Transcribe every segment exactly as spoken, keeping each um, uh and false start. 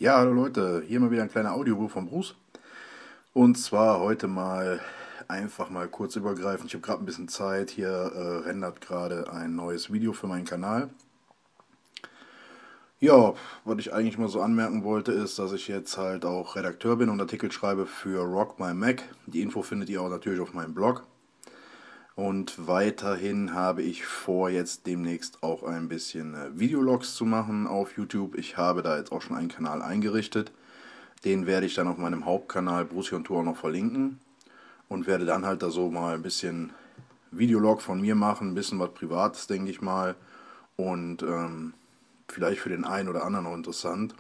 Ja, hallo Leute, hier mal wieder ein kleiner Audiobuch von Bruce. Und zwar heute mal einfach mal kurz übergreifend. Ich habe gerade ein bisschen Zeit. Hier äh, rendert gerade ein neues Video für meinen Kanal. Ja, was ich eigentlich mal so anmerken wollte, ist, dass ich jetzt halt auch Redakteur bin und Artikel schreibe für Rock My Mac. Die Info findet ihr auch natürlich auf meinem Blog. Und weiterhin habe ich vor, jetzt demnächst auch ein bisschen äh, Videologs zu machen auf YouTube. Ich habe da jetzt auch schon einen Kanal eingerichtet. Den werde ich dann auf meinem Hauptkanal Bruce on Tour auch noch verlinken und werde dann halt da so mal ein bisschen Videolog von mir machen, ein bisschen was Privates, denke ich mal. Und ähm, vielleicht für den einen oder anderen auch interessant.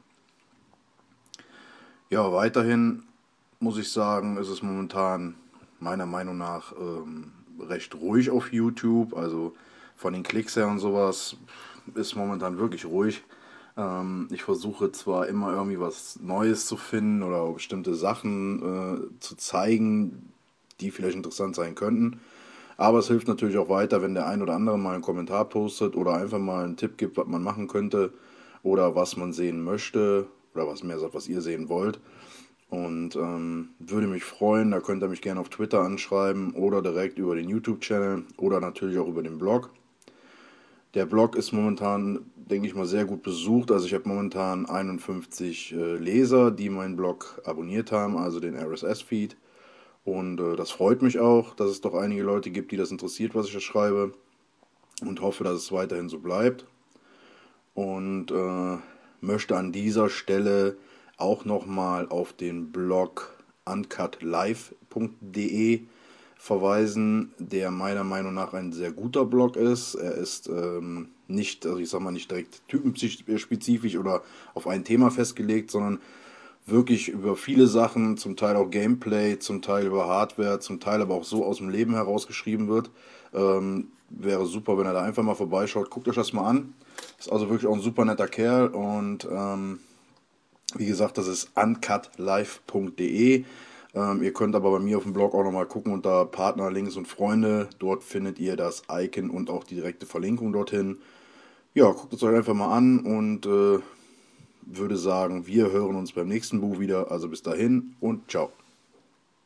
Ja, weiterhin muss ich sagen, ist es momentan meiner Meinung nach ähm, recht ruhig auf YouTube. Also von den Klicks her und sowas ist momentan wirklich ruhig. Ähm, ich versuche zwar immer irgendwie was Neues zu finden oder bestimmte Sachen äh, zu zeigen, die vielleicht interessant sein könnten. Aber es hilft natürlich auch weiter, wenn der ein oder andere mal einen Kommentar postet oder einfach mal einen Tipp gibt, was man machen könnte oder was man sehen möchte oder was mehr sagt, was ihr sehen wollt. Und ähm, würde mich freuen, da könnt ihr mich gerne auf Twitter anschreiben oder direkt über den YouTube-Channel oder natürlich auch über den Blog. Der Blog ist momentan, denke ich mal, sehr gut besucht. Also ich habe momentan einundfünfzig äh, Leser, die meinen Blog abonniert haben, also den R S S-Feed. Und äh, das freut mich auch, dass es doch einige Leute gibt, die das interessiert, was ich da schreibe. Und hoffe, dass es weiterhin so bleibt. Und äh, möchte an dieser Stelle auch nochmal auf den Blog uncutlive punkt de verweisen, der meiner Meinung nach ein sehr guter Blog ist. Er ist ähm, nicht, also ich sag mal, nicht direkt typenspezifisch oder auf ein Thema festgelegt, sondern wirklich über viele Sachen, zum Teil auch Gameplay, zum Teil über Hardware, zum Teil aber auch so aus dem Leben herausgeschrieben wird. Ähm, wäre super, wenn er da einfach mal vorbeischaut. Guckt euch das mal an. Ist also wirklich auch ein super netter Kerl und ähm, wie gesagt, das ist uncutlive punkt de. Ähm, ihr könnt aber bei mir auf dem Blog auch nochmal gucken unter Partner, Links und Freunde. Dort findet ihr das Icon und auch die direkte Verlinkung dorthin. Ja, guckt es euch einfach mal an und äh, würde sagen, wir hören uns beim nächsten Buch wieder. Also bis dahin und ciao.